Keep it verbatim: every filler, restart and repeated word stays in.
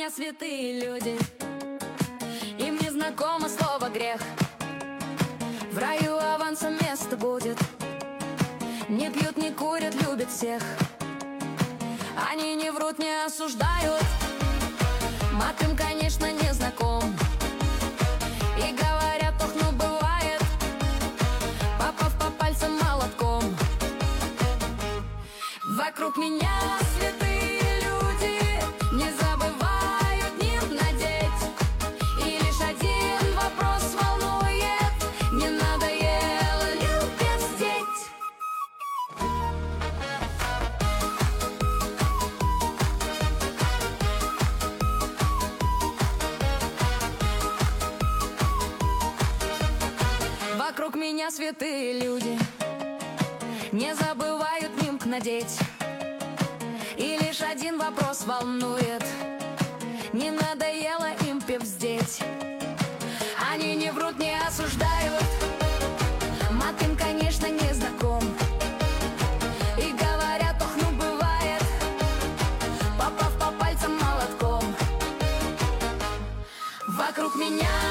меня святые люди, им не знакомо слово грех. В раю авансом место будет, не пьют, не курят, любят всех. Они не врут, не осуждают, мат им, конечно, не знаком. И говорят, ох, ну бывает, попав по пальцам молотком. Вокруг меня святые люди, не забывают нимб надеть. И лишь один вопрос волнует: не надоело ли пиздеть? Вокруг меня святые люди, не забывают нимб надеть. И лишь один вопрос волнует: не надоело им пиздеть? Они не врут, не осуждают, мат им, конечно, не знаком. И говорят, ох, ну бывает, попав по пальцам молотком. Вокруг меня